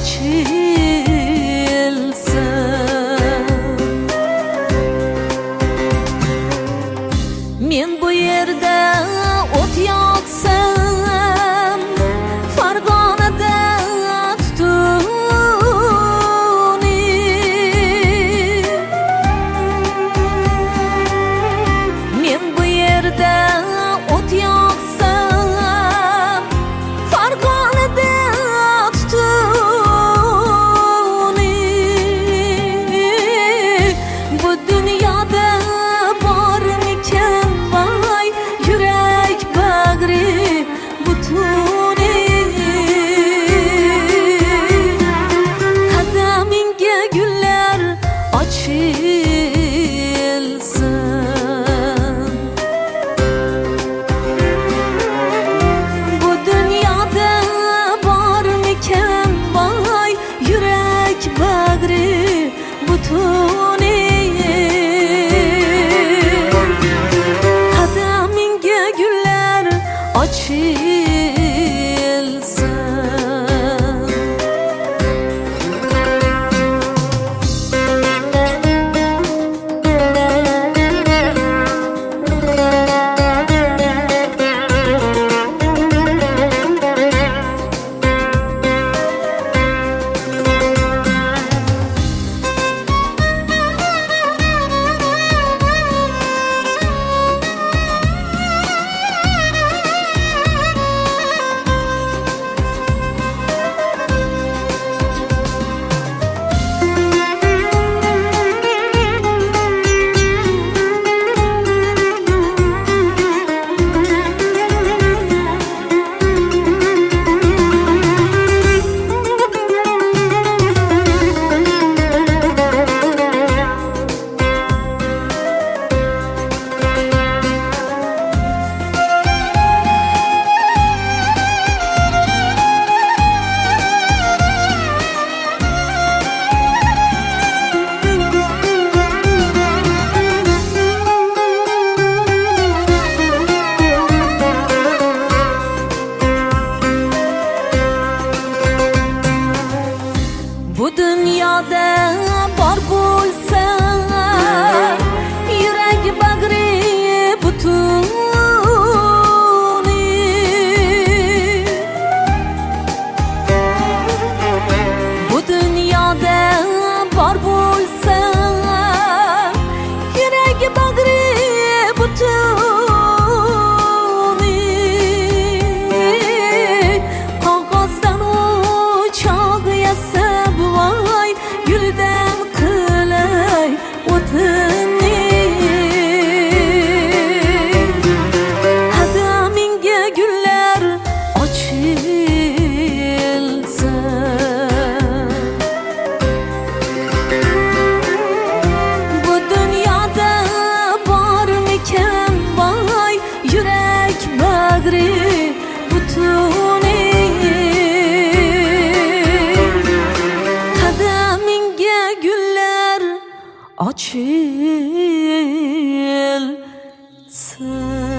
Men bu yerda o't yoqsam, Farg'onada tutuni. Men bu yerda o't yoqsam, Farg'onada tutuni. Bu dunyoda bormikan vay yurak bag'ri butuni. Qadamingga gullar ochilsin. Bu dunyoda bormikan vay yurak bag'ri butuni. Qadamingga gullar ochilsin. Bu dunyoda bor bo'lsa yurak bag'ri butuni. Bu dunyoda bor bo'lsa yurak bag'ri butuni. Qog'ozdan uchoq yasab vay guldan qilay o'tinni. Qadamingga gullar ochilsin. Bu dunyoda bormikan vay yurak bag'ri butuni. Qadamingga gullar ochilsin.